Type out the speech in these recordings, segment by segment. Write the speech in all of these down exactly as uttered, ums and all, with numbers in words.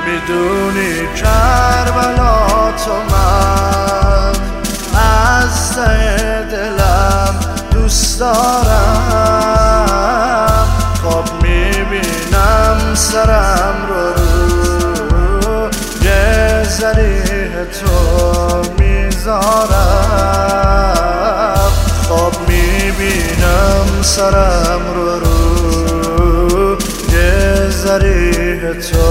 میدونی کربلا تو من از ته دلم دوست دارم. خواب میبینم سرم رو رو یه ذریح تو میذارم. خواب میبینم سرم رو رو یه ذریح تو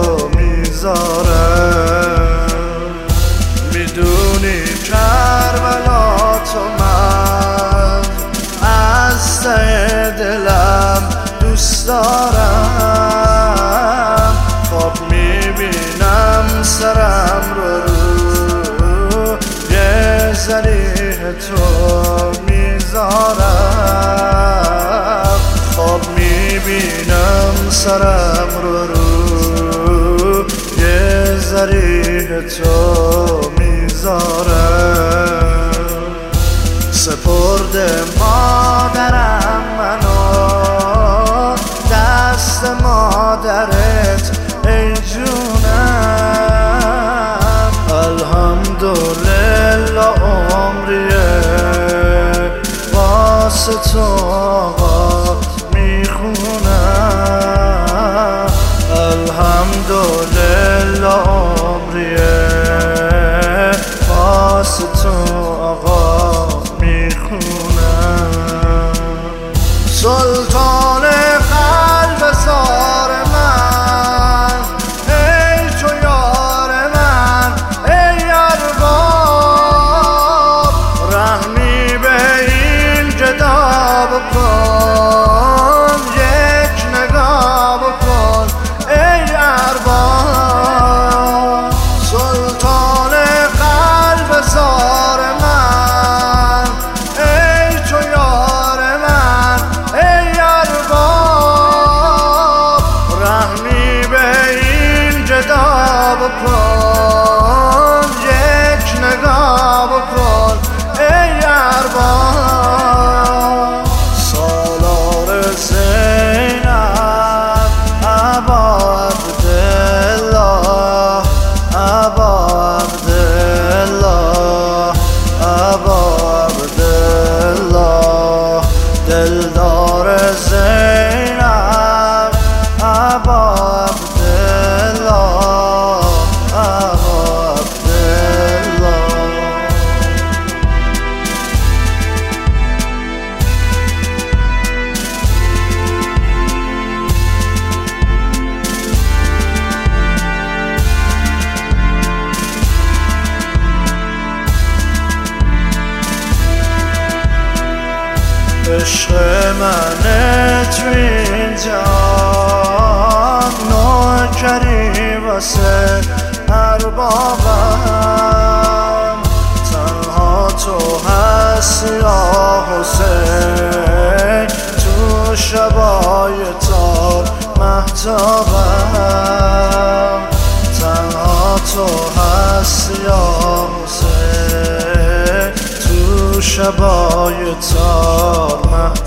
میذارم. میدونی کربلا تو من از ته دلم دوست دارم. خواب میبینم سرم رو رو یه ذریح تو میذارم. خواب میبینم سرم رو رو یه ذریح تو میذارم. سپرد مادرم منو دست مادرت ای جونم. الحمدلله عمریه واسه تو آقا میخونم. الحمدلله عمریه واسه تو آقا میخونم. سلطان قلب زار من ای تو یار من ای ارباب. رحمی به این گدا بکن یک نگاه بکن ای ارباب. سلطان قلب زار من ای تو یار من ای ارباب. رحمی به این گدا بکن یک نگاه بکن ای ارباب. سالار زینب ابا عبدالله ابا عبدالله ابا عبدالله. دلدار زینب ابا عبدالله ابا عبدالله. عشق منه تو این جان نوکری واسه اربابم. تنها تو هستی یا حسین تو شبای تار مهتابم. تنها تو هستی یا حسین تو شبای تار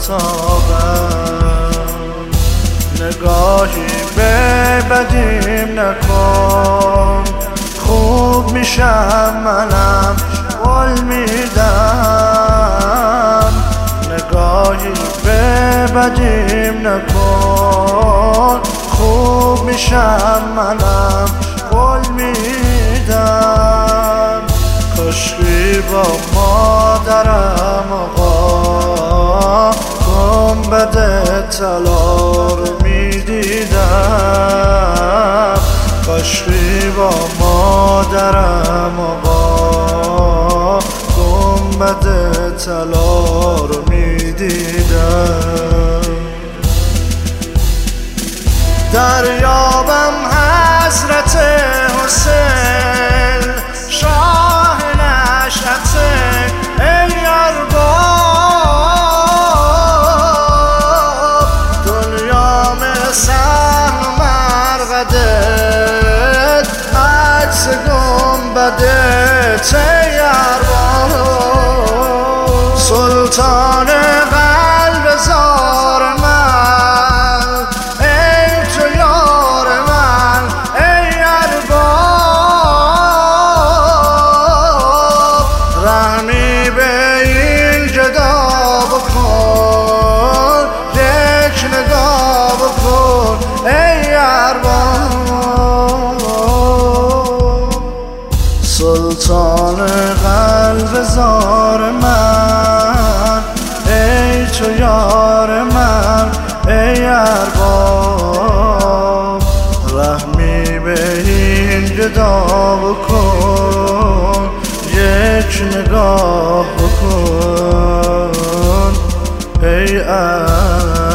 مهتابم. نگاهی به بدیم نکن خوب میشم منم قول میدم. نگاهی به بدیم نکن خوب میشم منم قول میدم. کاشکی با مادرم آقا گنبد طلا رو میدیدم. کاشکی با مادرم آقا گنبد طلا رو میدیدم. دریابم حضرت حسین شاه نشأت ای ارباب. دنیا مثل مرقدت عکس گنبدت ای ارباب. سلطان قلب زار من ای تو یار من ای نگاه بکن ای